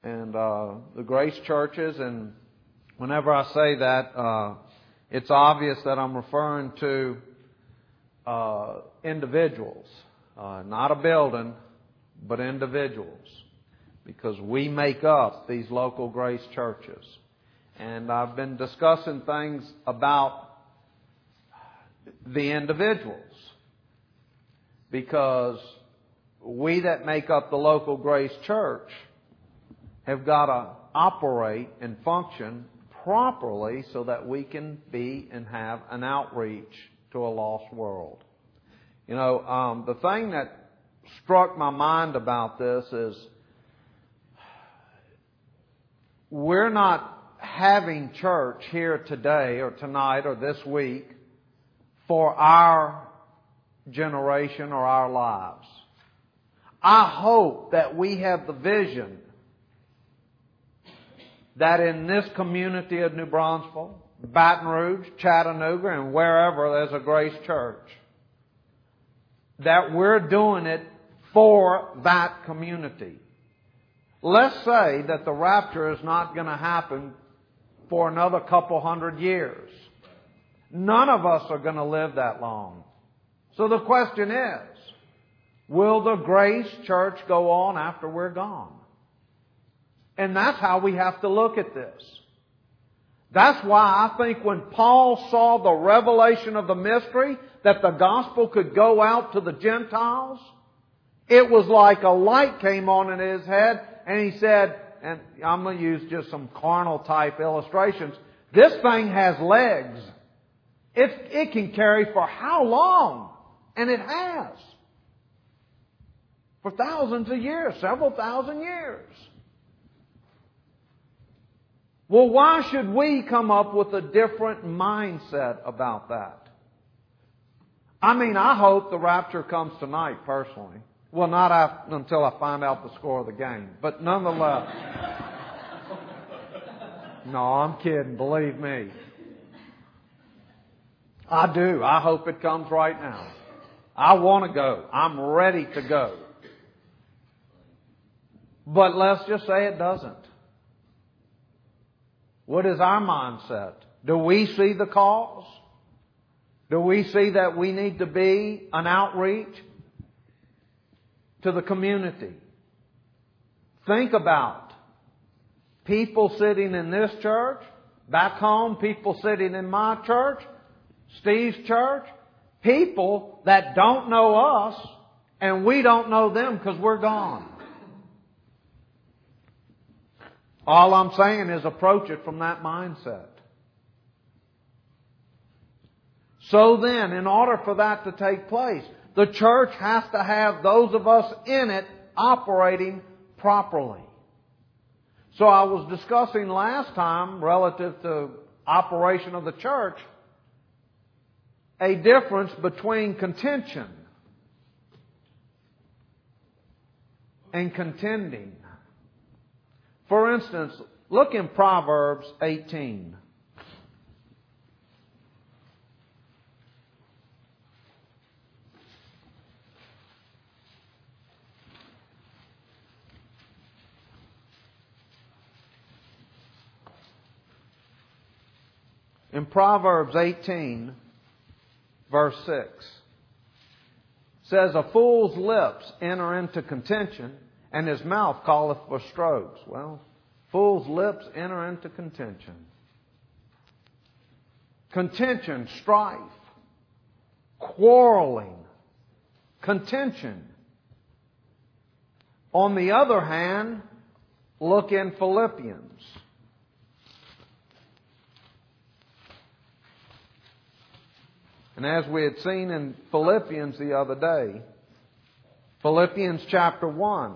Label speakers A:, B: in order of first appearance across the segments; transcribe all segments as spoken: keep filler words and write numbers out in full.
A: and uh, the Grace churches. And whenever I say that, uh, it's obvious that I'm referring to uh, individuals, uh, not a building, but individuals, because we make up these local Grace churches. And I've been discussing things about the individuals, because we that make up the local Grace church have got to operate and function properly so that we can be and have an outreach to a lost world. You know, um, the thing that struck my mind about this is we're not having church here today or tonight or this week for our generation or our lives. I hope that we have the vision that in this community of New Braunfels, Baton Rouge, Chattanooga, and wherever there's a Grace church, that we're doing it for that community. Let's say that the rapture is not going to happen for another couple hundred years. None of us are going to live that long. So the question is, will the Grace church go on after we're gone? And that's how we have to look at this. That's why I think when Paul saw the revelation of the mystery that the gospel could go out to the Gentiles, it was like a light came on in his head, and he said, and I'm going to use just some carnal type illustrations, this thing has legs. It, it can carry for how long? And it has. For thousands of years, several thousand years. Well, why should we come up with a different mindset about that? I mean, I hope the rapture comes tonight, personally. Well, not after, until I find out the score of the game. But nonetheless. No, I'm kidding. Believe me. I do. I hope it comes right now. I want to go. I'm ready to go. But let's just say it doesn't. What is our mindset? Do we see the cause? Do we see that we need to be an outreach to the community? Think about people sitting in this church, back home, people sitting in my church, Steve's church, people that don't know us and we don't know them because we're gone. All I'm saying is approach it from that mindset. So then, in order for that to take place, the church has to have those of us in it operating properly. So I was discussing last time, relative to operation of the church, a difference between contention and contending. For instance, look in Proverbs eighteen. In Proverbs eighteen, verse six, it says, "A fool's lips enter into contention, and his mouth calleth for strokes." Well, fool's lips enter into contention. Contention, strife, quarreling, contention. On the other hand, look in Philippians. And as we had seen in Philippians the other day, Philippians chapter one,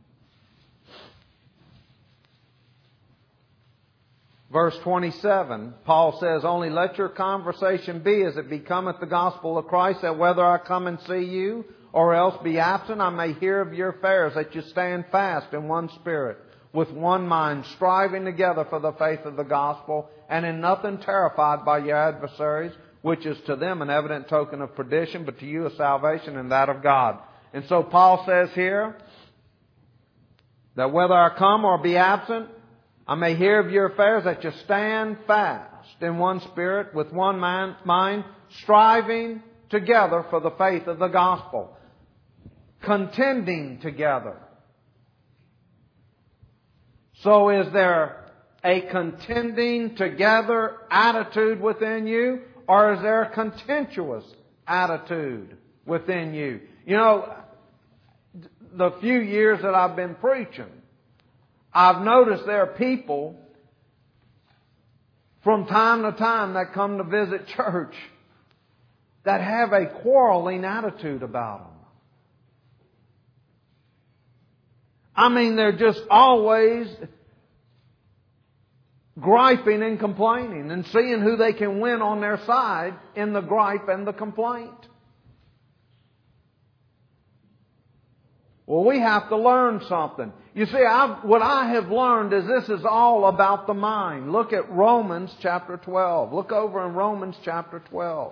A: verse twenty-seven, Paul says, "Only let your conversation be as it becometh the gospel of Christ, that whether I come and see you or else be absent, I may hear of your affairs, that you stand fast in one spirit, with one mind, striving together for the faith of the gospel, and in nothing terrified by your adversaries, which is to them an evident token of perdition, but to you a salvation and that of God." And so Paul says here that whether I come or be absent, I may hear of your affairs, that you stand fast in one spirit, with one man, mind, striving together for the faith of the gospel, contending together. So is there a contending together attitude within you, or is there a contentious attitude within you? You know, the few years that I've been preaching, I've noticed there are people from time to time that come to visit church that have a quarreling attitude about them. I mean, they're just always griping and complaining and seeing who they can win on their side in the gripe and the complaint. Well, we have to learn something. You see, I've, what I have learned is this is all about the mind. Look at Romans chapter twelve. Look over in Romans chapter twelve.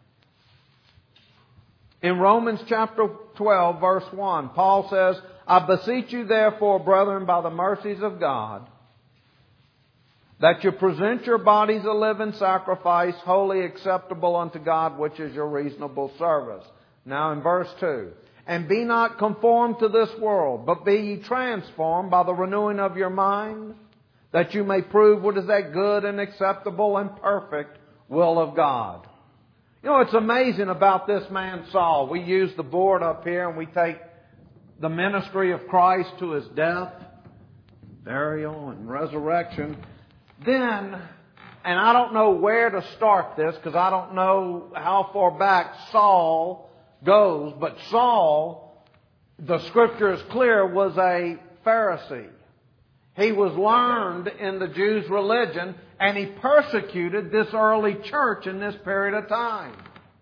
A: In Romans chapter twelve, verse one, Paul says, I beseech you therefore, brethren, by the mercies of God, that you present your bodies a living sacrifice, wholly acceptable unto God, which is your reasonable service. Now in verse two, and be not conformed to this world, but be ye transformed by the renewing of your mind, that you may prove what is that good and acceptable and perfect will of God. You know, it's amazing about this man Saul. We use the board up here and we take the ministry of Christ to His death, burial, and resurrection. Then, and I don't know where to start this because I don't know how far back Saul goes, but Saul, the Scripture is clear, was a Pharisee. He was learned in the Jews' religion, and he persecuted this early church in this period of time.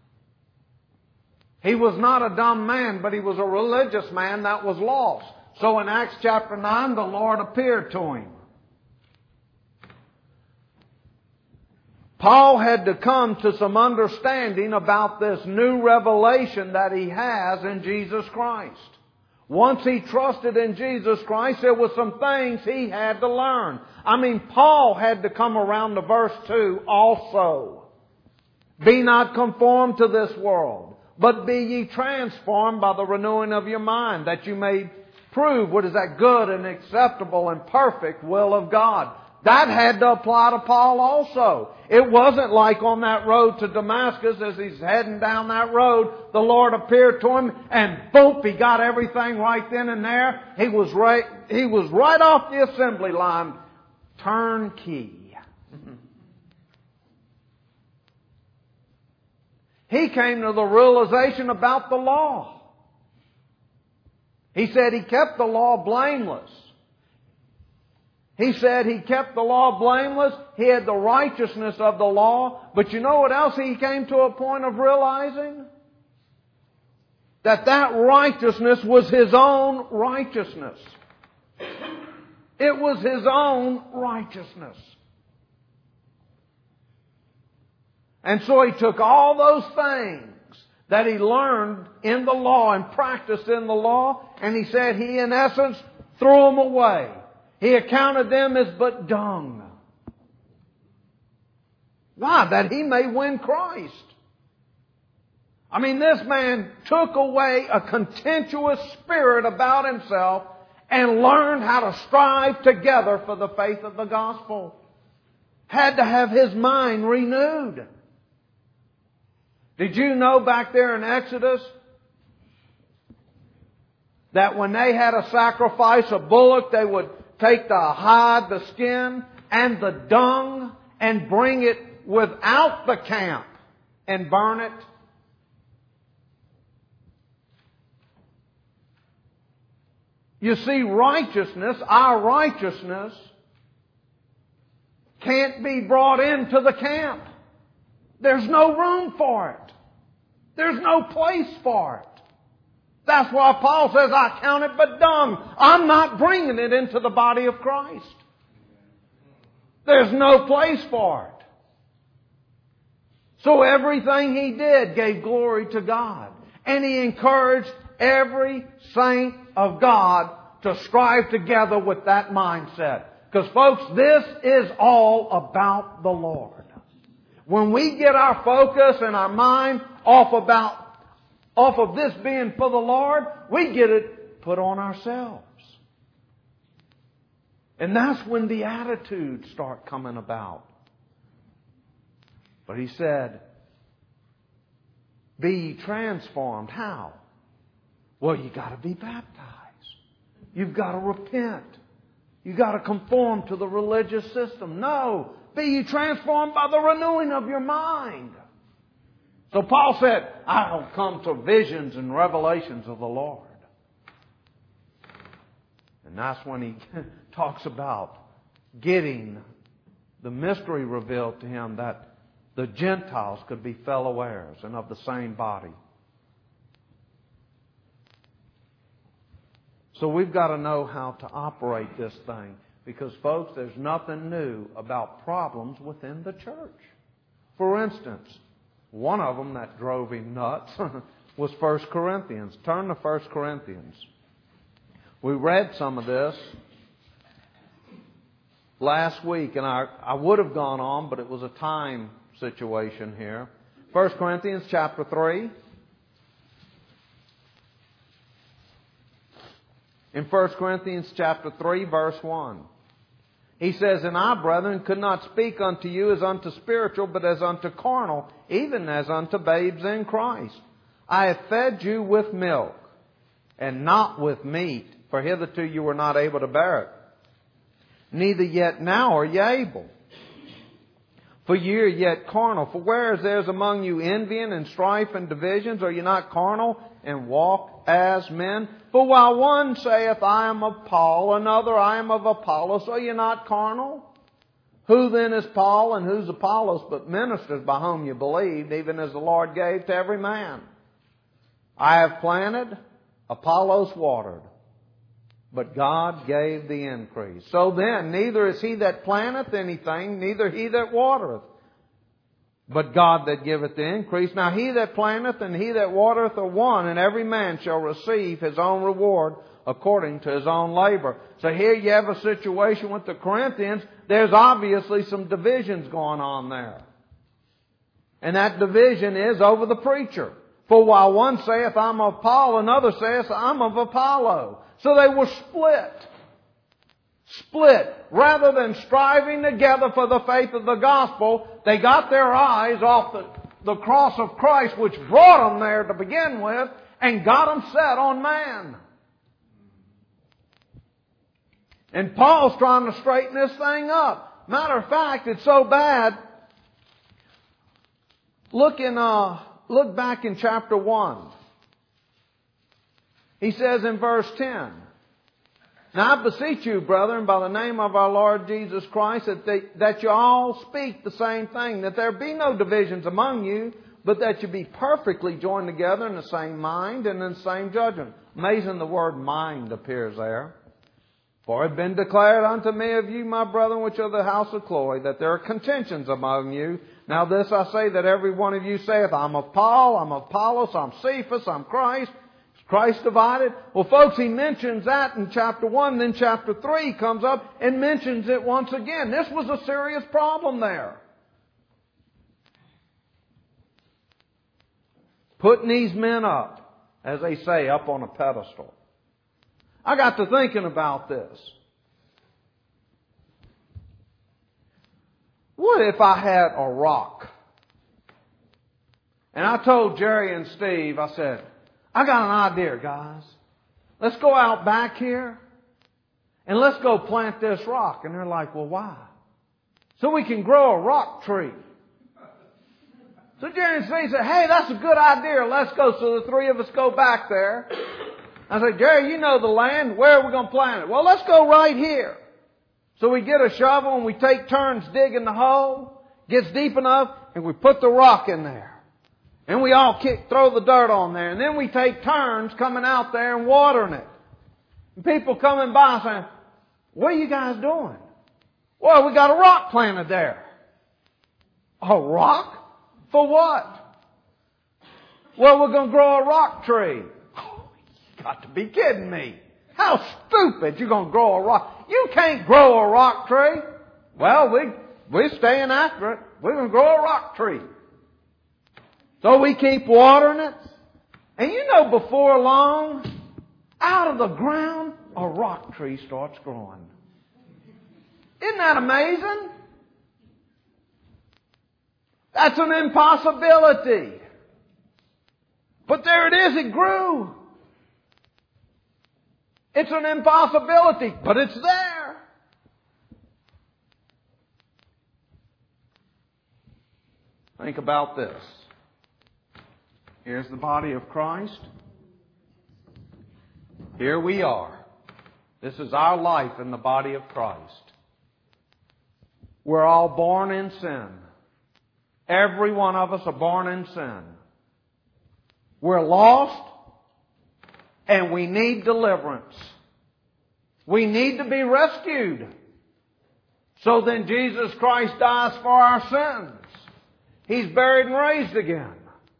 A: He was not a dumb man, but he was a religious man that was lost. So in Acts chapter nine, the Lord appeared to him. Paul had to come to some understanding about this new revelation that he has in Jesus Christ. Once he trusted in Jesus Christ, there were some things he had to learn. I mean, Paul had to come around to verse two also. Be not conformed to this world, but be ye transformed by the renewing of your mind, that you may prove what is that good and acceptable and perfect will of God. That had to apply to Paul also. It wasn't like on that road to Damascus, as he's heading down that road, the Lord appeared to him and boom, he got everything right then and there. He was right, he was right off the assembly line. Turnkey. He came to the realization about the law. He said he kept the law blameless. He said he kept the law blameless. He had the righteousness of the law. But you know what else he came to a point of realizing? That that righteousness was his own righteousness. It was his own righteousness. And so he took all those things that he learned in the law and practiced in the law, and he said he, in essence, threw them away. He accounted them as but dung. Why? That he may win Christ. I mean, this man took away a contentious spirit about himself and learned how to strive together for the faith of the gospel. Had to have his mind renewed. Did you know back there in Exodus that when they had a sacrifice, a bullock, they would take the hide, the skin, and the dung and bring it without the camp and burn it? You see, righteousness, our righteousness, can't be brought into the camp. There's no room for it. There's no place for it. That's why Paul says, I count it but dung. I'm not bringing it into the body of Christ. There's no place for it. So everything he did gave glory to God. And he encouraged every saint of God to strive together with that mindset. Because folks, this is all about the Lord. When we get our focus and our mind off about, off of this being for the Lord, we get it put on ourselves. And that's when the attitudes start coming about. But He said, be ye transformed. How? Well, you got to be baptized. You've got to repent. You've got to conform to the religious system. No. Be ye transformed by the renewing of your mind. So Paul said, I'll come to visions and revelations of the Lord. And that's when he talks about getting the mystery revealed to him that the Gentiles could be fellow heirs and of the same body. So we've got to know how to operate this thing. Because, folks, there's nothing new about problems within the church. For instance, one of them that drove him nuts was First Corinthians. Turn to First Corinthians. We read some of this last week, and I, I would have gone on, but it was a time situation here. First Corinthians chapter three. In First Corinthians chapter three, verse one. He says, and I, brethren, could not speak unto you as unto spiritual, but as unto carnal, even as unto babes in Christ. I have fed you with milk, and not with meat, for hitherto you were not able to bear it. Neither yet now are ye able. For ye are yet carnal. For whereas there is among you envying and strife and divisions, are ye not carnal and walk as men? For while one saith, I am of Paul, another, I am of Apollos, are ye not carnal? Who then is Paul and who's Apollos, but ministers by whom you believed, even as the Lord gave to every man? I have planted, Apollos watered, but God gave the increase. So then, neither is he that planteth anything, neither he that watereth, but God that giveth the increase. Now he that planteth and he that watereth are one, and every man shall receive his own reward according to his own labor. So here you have a situation with the Corinthians. There's obviously some divisions going on there. And that division is over the preacher. For while one saith, I'm of Paul, another saith, I'm of Apollo. So they were split. Split. Rather than striving together for the faith of the gospel, they got their eyes off the, the cross of Christ, which brought them there to begin with, and got them set on man. And Paul's trying to straighten this thing up. Matter of fact, it's so bad. Look in, uh, look back in chapter one. He says in verse ten, now I beseech you, brethren, by the name of our Lord Jesus Christ, that, they, that you all speak the same thing, that there be no divisions among you, but that you be perfectly joined together in the same mind and in the same judgment. Amazing the word mind appears there. For it has been declared unto me of you, my brethren, which are of the house of Chloe, that there are contentions among you. Now this I say, that every one of you saith, I'm of Paul, I'm of Apollos, I'm Cephas, I'm Christ. Christ divided? Well, folks, he mentions that in chapter one. Then chapter three comes up and mentions it once again. This was a serious problem there. Putting these men up, as they say, up on a pedestal. I got to thinking about this. What if I had a rock? And I told Jerry and Steve, I said, I got an idea, guys. Let's go out back here and let's go plant this rock. And they're like, well, why? So we can grow a rock tree. So Jerry and Steve said, hey, that's a good idea. Let's go. So the three of us go back there. I said, Jerry, you know the land. Where are we going to plant it? Well, let's go right here. So we get a shovel and we take turns digging the hole. Gets deep enough and we put the rock in there. And we all kick, throw the dirt on there. And then we take turns coming out there and watering it. And people coming by saying, what are you guys doing? Well, we got a rock planted there. A rock? For what? Well, we're going to grow a rock tree. Oh, you got to be kidding me. How stupid. You're going to grow a rock. You can't grow a rock tree. Well, we, we're staying after it. We're going to grow a rock tree. So we keep watering it. And you know, before long, out of the ground, a rock tree starts growing. Isn't that amazing? That's an impossibility. But there it is, it grew. It's an impossibility, but it's there. Think about this. Here's the body of Christ. Here we are. This is our life in the body of Christ. We're all born in sin. Every one of us are born in sin. We're lost and we need deliverance. We need to be rescued. So then Jesus Christ dies for our sins. He's buried and raised again.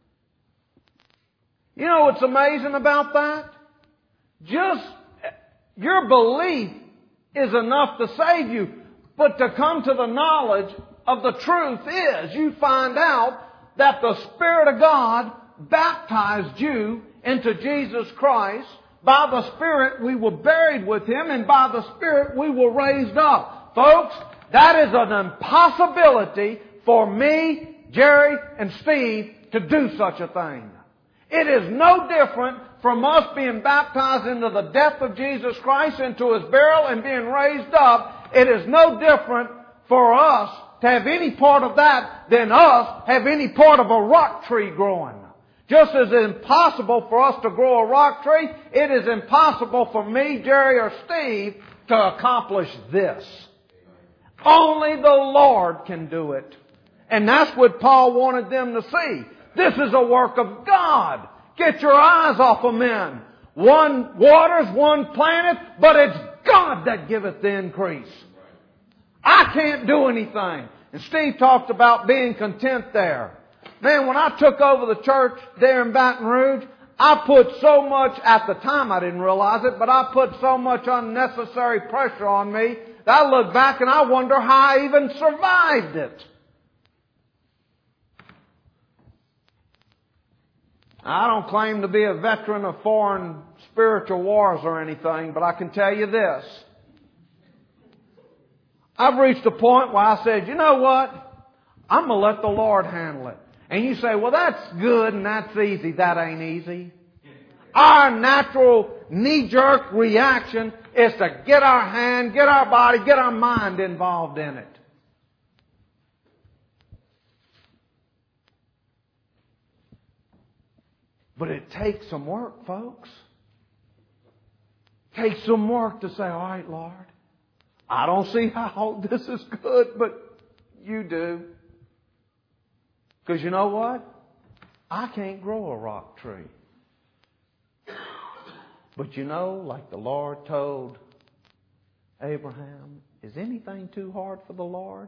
A: You know what's amazing about that? Just your belief is enough to save you. But to come to the knowledge of the truth is you find out that the Spirit of God baptized you into Jesus Christ. By the Spirit we were buried with Him, and by the Spirit we were raised up. Folks, that is an impossibility for me, Jerry, and Steve to do such a thing. It is no different from us being baptized into the death of Jesus Christ, into His burial, and being raised up. It is no different for us to have any part of that than us have any part of a rock tree growing. Just as it's impossible for us to grow a rock tree, it is impossible for me, Jerry, or Steve to accomplish this. Only the Lord can do it. And that's what Paul wanted them to see. This is a work of God. Get your eyes off of men. One waters, one planteth, but it's God that giveth the increase. I can't do anything. And Steve talked about being content there. Man, when I took over the church there in Baton Rouge, I put so much, at the time I didn't realize it, but I put so much unnecessary pressure on me that I look back and I wonder how I even survived it. I don't claim to be a veteran of foreign spiritual wars or anything, but I can tell you this. I've reached a point where I said, you know what? I'm going to let the Lord handle it. And you say, well, that's good and that's easy. That ain't easy. Our natural knee-jerk reaction is to get our hand, get our body, get our mind involved in it. But it takes some work, folks. It takes some work to say, all right, Lord, I don't see how this is good, but you do. Because you know what? I can't grow a rock tree. But you know, like the Lord told Abraham, is anything too hard for the Lord?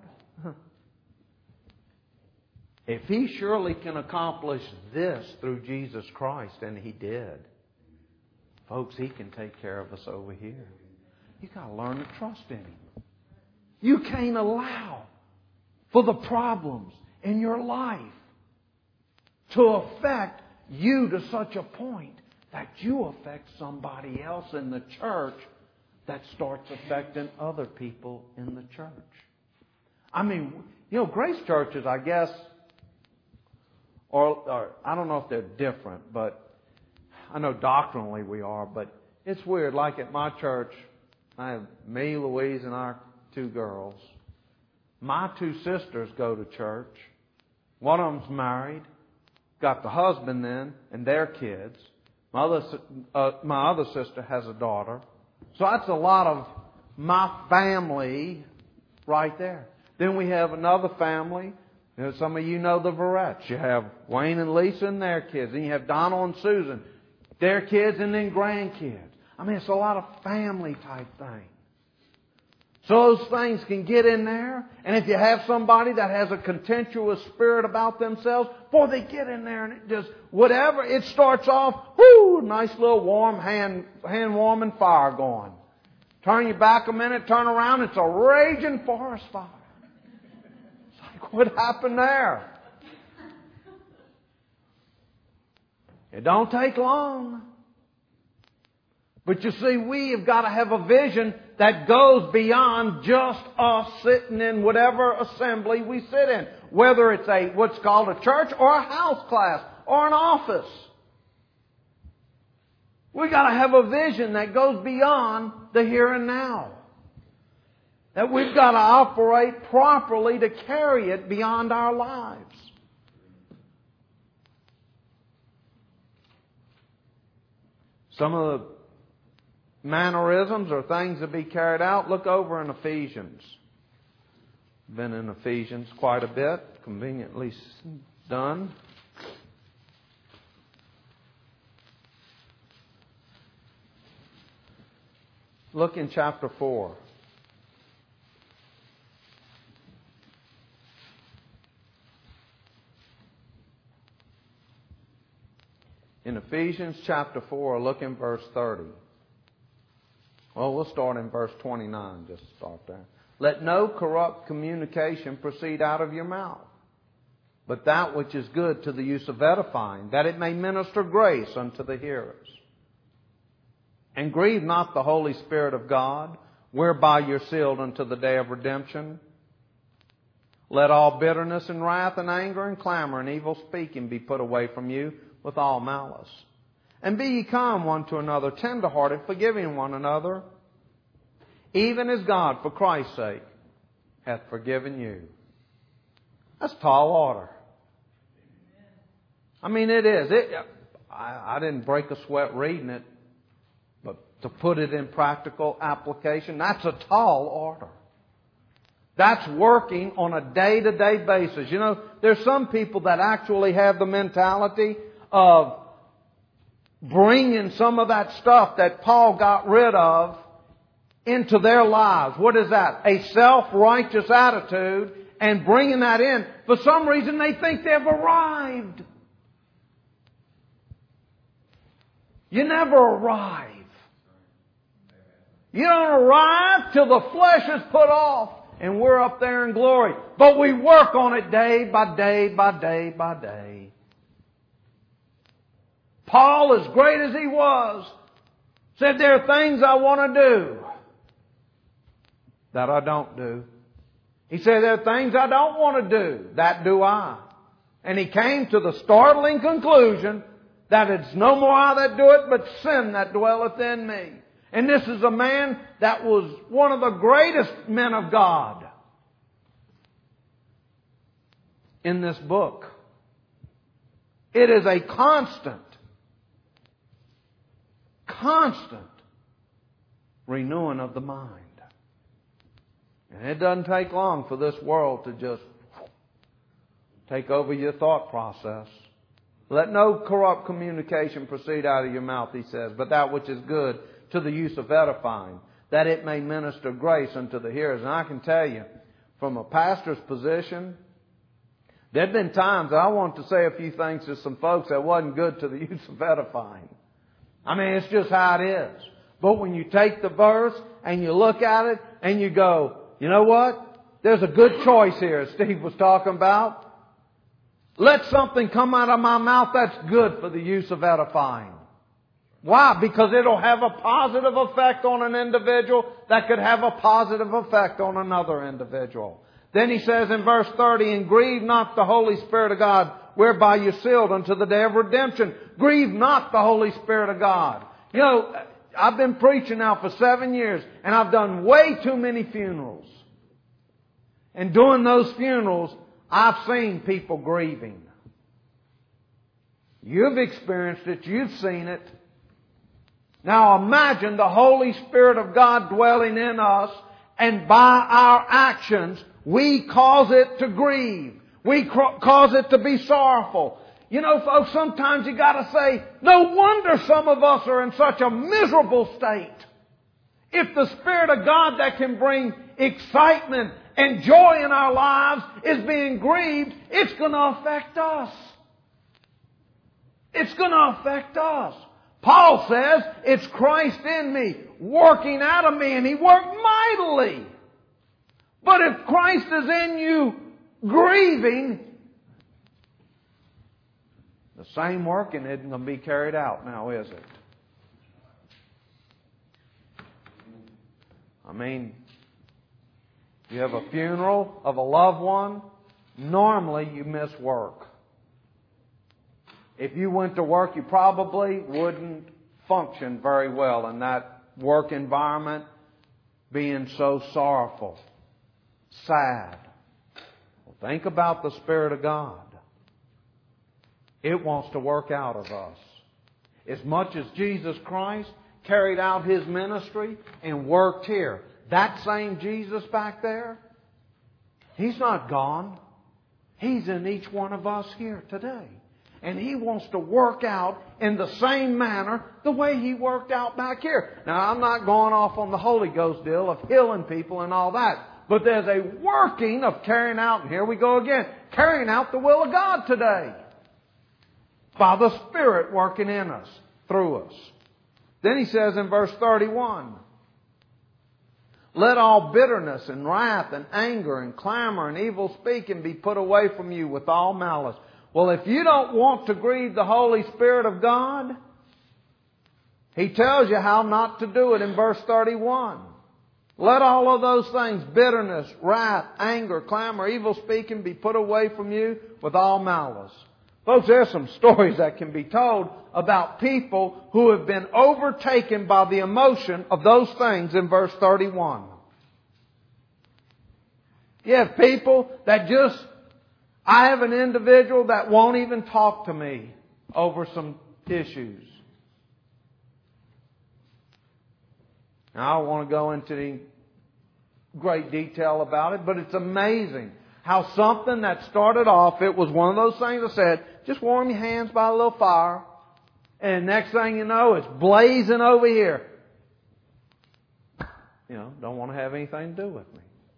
A: If He surely can accomplish this through Jesus Christ, and He did, folks, He can take care of us over here. You've got to learn to trust in Him. You can't allow for the problems in your life to affect you to such a point that you affect somebody else in the church that starts affecting other people in the church. I mean, you know, grace churches, I guess, or, or I don't know if they're different, but I know doctrinally we are, but it's weird. Like at my church, I have me, Louise, and our two girls. My two sisters go to church. One of them's married. Got the husband then and their kids. My other, uh, my other sister has a daughter. So that's a lot of my family right there. Then we have another family. You know, some of you know the Verettes. You have Wayne and Lisa and their kids. Then you have Donald and Susan, their kids, and then grandkids. I mean, it's a lot of family type thing. So those things can get in there. And if you have somebody that has a contentious spirit about themselves, boy, they get in there and it just, whatever, it starts off, whoo, nice little warm hand, hand warming fire going. Turn your back a minute, turn around, it's a raging forest fire. It's like, what happened there? It don't take long. But you see, we have got to have a vision that goes beyond just us sitting in whatever assembly we sit in. Whether it's a what's called a church or a house class or an office. We've got to have a vision that goes beyond the here and now. That we've got to operate properly to carry it beyond our lives. Some of the mannerisms or things to be carried out, look over in Ephesians. Been in Ephesians quite a bit, conveniently done. Look in chapter four. In Ephesians chapter four, look in verse thirty. Well, we'll start in verse twenty-nine, just to start there. Let no corrupt communication proceed out of your mouth, but that which is good to the use of edifying, that it may minister grace unto the hearers. And grieve not the Holy Spirit of God, whereby you're sealed unto the day of redemption. Let all bitterness and wrath and anger and clamor and evil speaking be put away from you with all malice. And be ye calm one to another, tenderhearted, forgiving one another, even as God, for Christ's sake, hath forgiven you. That's tall order. I mean, it is. It, I, I didn't break a sweat reading it, but to put it in practical application, that's a tall order. That's working on a day-to-day basis. You know, there's some people that actually have the mentality of bringing some of that stuff that Paul got rid of into their lives. What is that? A self-righteous attitude, and bringing that in. For some reason they think they've arrived. You never arrive. You don't arrive till the flesh is put off and we're up there in glory. But we work on it day by day by day by day. Paul, as great as he was, said there are things I want to do that I don't do. He said there are things I don't want to do. That do I. And he came to the startling conclusion that it's no more I that do it, but sin that dwelleth in me. And this is a man that was one of the greatest men of God in this book. It is a constant, constant renewing of the mind. And it doesn't take long for this world to just take over your thought process. Let no corrupt communication proceed out of your mouth, he says, but that which is good to the use of edifying, that it may minister grace unto the hearers. And I can tell you, from a pastor's position, there have been times that I want to say a few things to some folks that wasn't good to the use of edifying. I mean, it's just how it is. But when you take the verse and you look at it and you go, you know what? There's a good choice here, Steve was talking about. Let something come out of my mouth that's good for the use of edifying. Why? Because it'll have a positive effect on an individual that could have a positive effect on another individual. Then he says in verse thirty, and grieve not the Holy Spirit of God, whereby you're sealed unto the day of redemption. Grieve not the Holy Spirit of God. You know, I've been preaching now for seven years, and I've done way too many funerals. And during those funerals, I've seen people grieving. You've experienced it. You've seen it. Now imagine the Holy Spirit of God dwelling in us, and by our actions, we cause it to grieve. We cause it to be sorrowful. You know, folks, sometimes you got to say, no wonder some of us are in such a miserable state. If the Spirit of God that can bring excitement and joy in our lives is being grieved, it's going to affect us. It's going to affect us. Paul says, it's Christ in me, working out of me, and He worked mightily. But if Christ is in you, grieving, the same working isn't going to be carried out now, is it? I mean, you have a funeral of a loved one, normally you miss work. If you went to work, you probably wouldn't function very well in that work environment, being so sorrowful, sad. Well, think about the Spirit of God. It wants to work out of us. As much as Jesus Christ carried out His ministry and worked here, that same Jesus back there, He's not gone. He's in each one of us here today. And He wants to work out in the same manner the way He worked out back here. Now, I'm not going off on the Holy Ghost deal of healing people and all that. But there's a working of carrying out, and here we go again, carrying out the will of God today. By the Spirit working in us, through us. Then he says in verse thirty-one, let all bitterness and wrath and anger and clamor and evil speaking be put away from you with all malice. Well, if you don't want to grieve the Holy Spirit of God, He tells you how not to do it in verse thirty-one. Let all of those things, bitterness, wrath, anger, clamor, evil speaking, be put away from you with all malice. Folks, there's some stories that can be told about people who have been overtaken by the emotion of those things in verse thirty-one. You have people that just, I have an individual that won't even talk to me over some issues. Now, I don't want to go into any great detail about it, but it's amazing how something that started off, it was one of those things I said, just warm your hands by a little fire, and next thing you know, it's blazing over here. You know, don't want to have anything to do with me.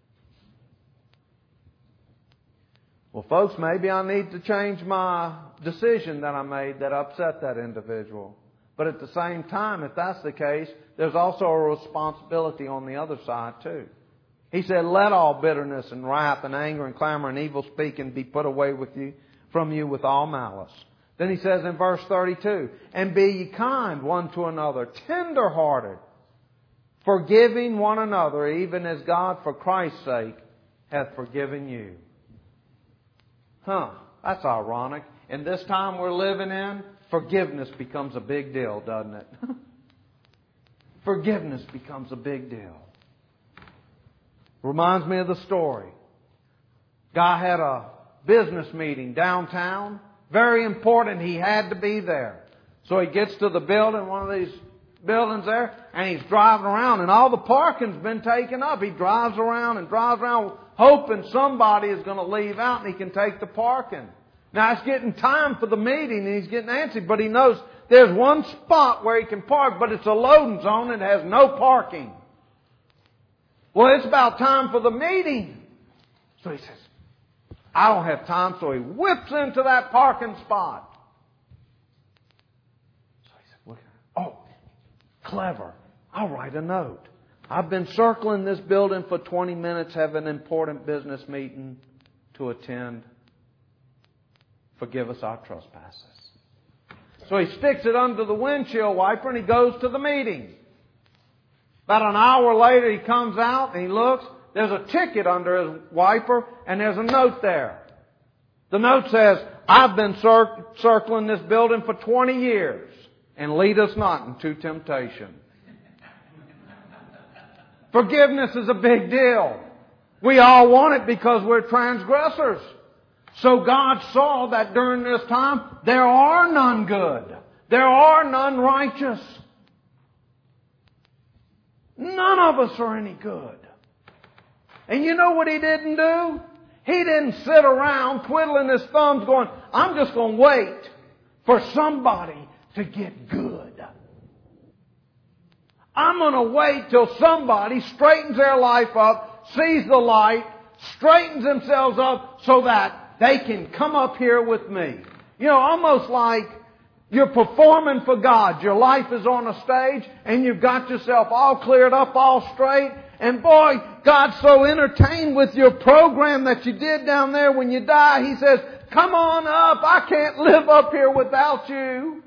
A: Well, folks, maybe I need to change my decision that I made that upset that individual. But at the same time, if that's the case, there's also a responsibility on the other side too. He said, let all bitterness and wrath and anger and clamor and evil speaking be put away with you, from you with all malice. Then he says in verse thirty-two, and be ye kind one to another, tender-hearted, forgiving one another, even as God for Christ's sake hath forgiven you. Huh, that's ironic. In this time we're living in, forgiveness becomes a big deal, doesn't it? Forgiveness becomes a big deal. Reminds me of the story. Guy had a business meeting downtown. Very important. He had to be there. So he gets to the building, one of these buildings there, and he's driving around, and all the parking's been taken up. He drives around and drives around hoping somebody is going to leave out and he can take the parking. Now it's getting time for the meeting and he's getting antsy, but he knows there's one spot where he can park, but it's a loading zone and it has no parking. Well, it's about time for the meeting. So he says, I don't have time. So he whips into that parking spot. So he said, look, oh, clever. I'll write a note. I've been circling this building for twenty minutes, have an important business meeting to attend. Forgive us our trespasses. So he sticks it under the windshield wiper and he goes to the meeting. About an hour later he comes out and he looks. There's a ticket under his wiper and there's a note there. The note says, I've been cir- circling this building for twenty years and lead us not into temptation. Forgiveness is a big deal. We all want it because we're transgressors. So God saw that during this time, there are none good. There are none righteous. None of us are any good. And you know what He didn't do? He didn't sit around twiddling His thumbs going, I'm just going to wait for somebody to get good. I'm going to wait till somebody straightens their life up sees the light, straightens themselves up so that they can come up here with me. You know, almost like you're performing for God. Your life is on a stage and you've got yourself all cleared up, all straight. And boy, God's so entertained with your program that you did down there when you die. He says, come on up. I can't live up here without you.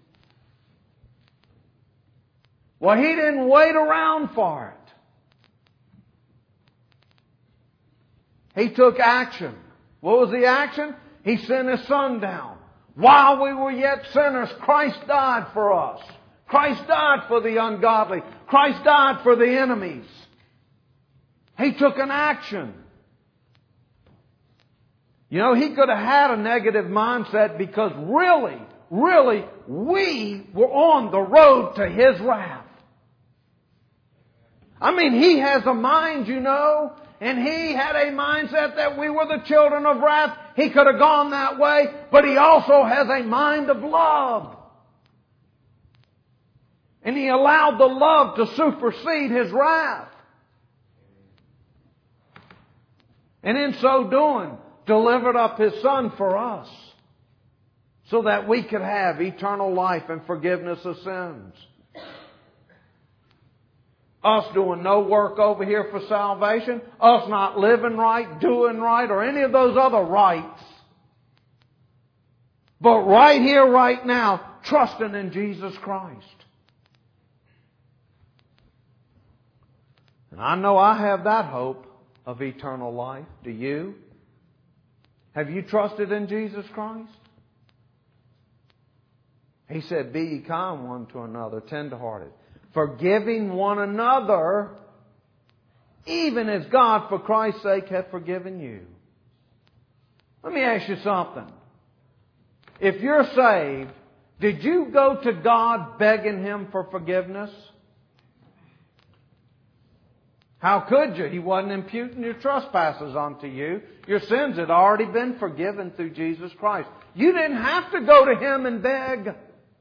A: Well, He didn't wait around for it. He took action. What was the action? He sent His Son down. While we were yet sinners, Christ died for us. Christ died for the ungodly. Christ died for the enemies. He took an action. You know, He could have had a negative mindset because really, really, we were on the road to His wrath. I mean, He has a mind, you know, and He had a mindset that we were the children of wrath. He could have gone that way, but He also has a mind of love. And He allowed the love to supersede His wrath. And in so doing, delivered up His Son for us so that we could have eternal life and forgiveness of sins. Us doing no work over here for salvation, us not living right, doing right, or any of those other rights. But right here, right now, trusting in Jesus Christ. And I know I have that hope of eternal life. Do you? Have you trusted in Jesus Christ? He said, be ye kind one to another, tenderhearted, forgiving one another, even as God for Christ's sake hath forgiven you. Let me ask you something. If you're saved, did you go to God begging Him for forgiveness? How could you? He wasn't imputing your trespasses onto you. Your sins had already been forgiven through Jesus Christ. You didn't have to go to Him and beg.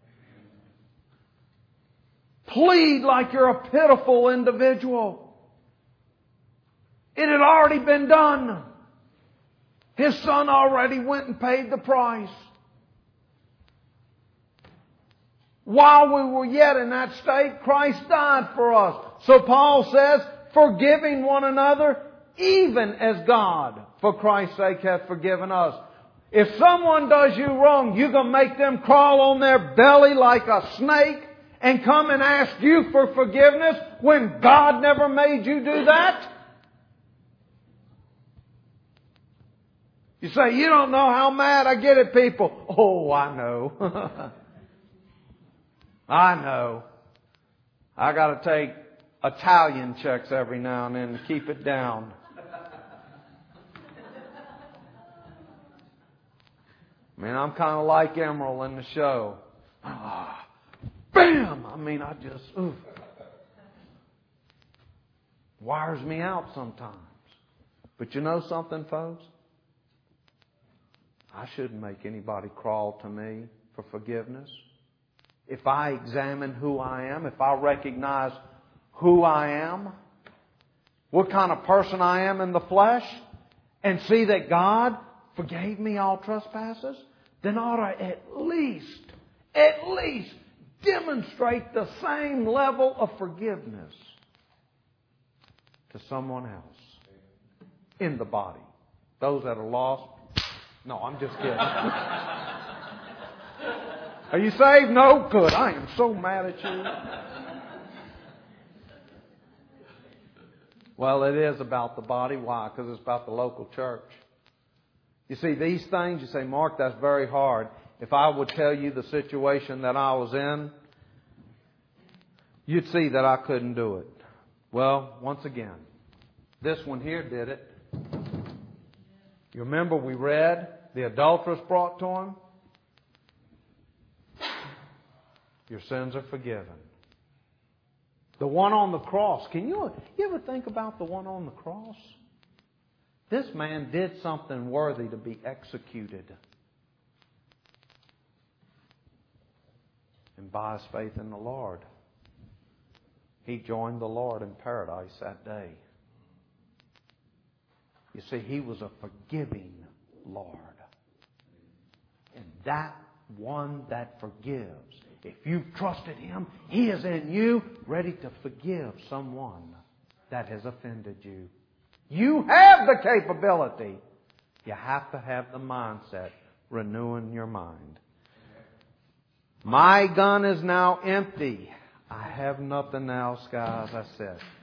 A: Plead like you're a pitiful individual. It had already been done. His Son already went and paid the price. While we were yet in that state, Christ died for us. So Paul says, forgiving one another, even as God, for Christ's sake, hath forgiven us. If someone does you wrong, you're going to make them crawl on their belly like a snake and come and ask you for forgiveness when God never made you do that? You say, you don't know how mad I get at people. Oh, I know. I know. I got to take Italian checks every now and then to keep it down. I mean, I'm kind of like Emerald in the show. Ah, bam! I mean, I just, ooh. Wires me out sometimes. But you know something, folks? I shouldn't make anybody crawl to me for forgiveness. If I examine who I am, if I recognize who I am, what kind of person I am in the flesh, and see that God forgave me all trespasses, then I ought to at least, at least demonstrate the same level of forgiveness to someone else in the body. Those that are lost, no, I'm just kidding. Are you saved? No? Good. I am so mad at you. Well, it is about the body. Why? Because it's about the local church. You see, these things, you say, Mark, that's very hard. If I would tell you the situation that I was in, you'd see that I couldn't do it. Well, once again, this one here did it. You remember we read the adulteress brought to him? Your sins are forgiven. The one on the cross. Can you, you ever think about the one on the cross? This man did something worthy to be executed. And by his faith in the Lord, he joined the Lord in paradise that day. You see, He was a forgiving Lord. And that one that forgives, if you've trusted Him, He is in you, ready to forgive someone that has offended you. You have the capability. You have to have the mindset, renewing your mind. My gun is now empty. I have nothing else, guys, I said.